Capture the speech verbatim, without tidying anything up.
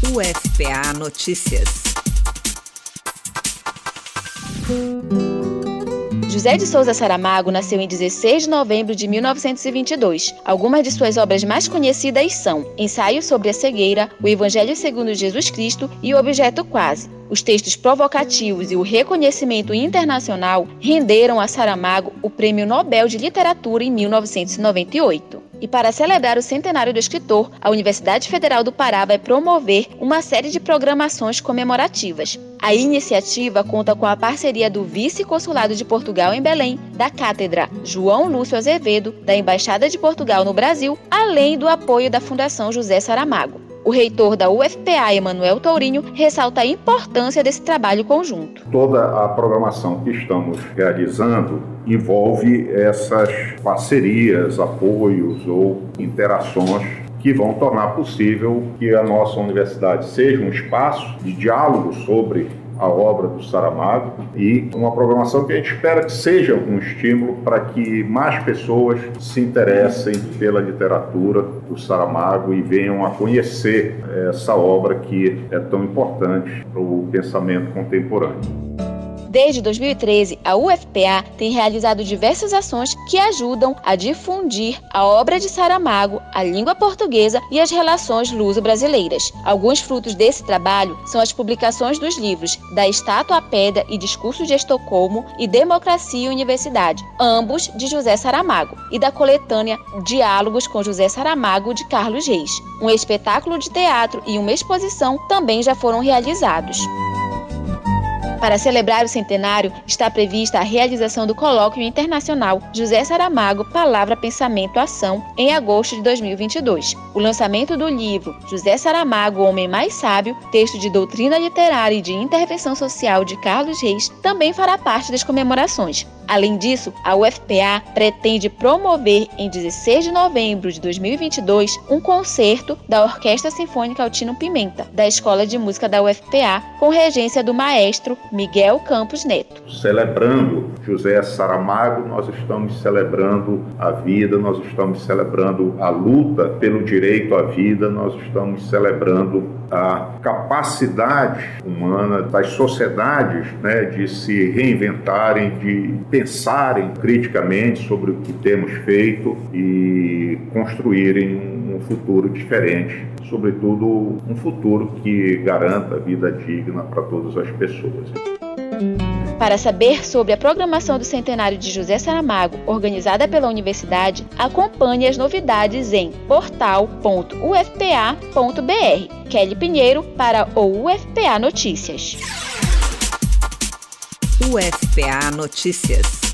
U F P A Notícias. José de Souza Saramago nasceu em dezesseis de novembro de mil novecentos e vinte e dois. Algumas de suas obras mais conhecidas são Ensaio sobre a Cegueira, O Evangelho segundo Jesus Cristo e O Objeto Quase. Os textos provocativos e o reconhecimento internacional renderam a Saramago o Prêmio Nobel de Literatura em mil novecentos e noventa e oito. E para celebrar o centenário do escritor, a Universidade Federal do Pará vai promover uma série de programações comemorativas. A iniciativa conta com a parceria do Vice-Consulado de Portugal em Belém, da Cátedra João Lúcio Azevedo, da Embaixada de Portugal no Brasil, além do apoio da Fundação José Saramago. O reitor da U F P A, Emanuel Tourinho, ressalta a importância desse trabalho conjunto. Toda a programação que estamos realizando envolve essas parcerias, apoios ou interações que vão tornar possível que a nossa universidade seja um espaço de diálogo sobre a obra do Saramago e uma programação que a gente espera que seja um estímulo para que mais pessoas se interessem pela literatura do Saramago e venham a conhecer essa obra que é tão importante para o pensamento contemporâneo. Desde dois mil e treze, a U F P A tem realizado diversas ações que ajudam a difundir a obra de Saramago, a língua portuguesa e as relações luso-brasileiras. Alguns frutos desse trabalho são as publicações dos livros Da Estátua à Pedra e Discursos de Estocolmo e Democracia e Universidade, ambos de José Saramago, e da coletânea Diálogos com José Saramago, de Carlos Reis. Um espetáculo de teatro e uma exposição também já foram realizados. Para celebrar o centenário, está prevista a realização do Colóquio Internacional José Saramago, Palavra, Pensamento, Ação, em agosto de dois mil e vinte e dois. O lançamento do livro José Saramago, o Homem Mais Sábio, texto de doutrina literária e de intervenção social de Carlos Reis, também fará parte das comemorações. Além disso, a U F P A pretende promover em dezesseis de novembro de dois mil e vinte e dois um concerto da Orquestra Sinfônica Altino Pimenta, da Escola de Música da U F P A, com regência do maestro Miguel Campos Neto. Celebrando José Saramago, nós estamos celebrando a vida, nós estamos celebrando a luta pelo direito à vida, nós estamos celebrando a capacidade humana das sociedades, né, de se reinventarem, de pensarem criticamente sobre o que temos feito e construírem um futuro diferente, sobretudo um futuro que garanta vida digna para todas as pessoas. Para saber sobre a programação do centenário de José Saramago, organizada pela universidade, acompanhe as novidades em portal ponto u f p a ponto b r. Kelly Pinheiro para o U F P A Notícias. U F P A Notícias.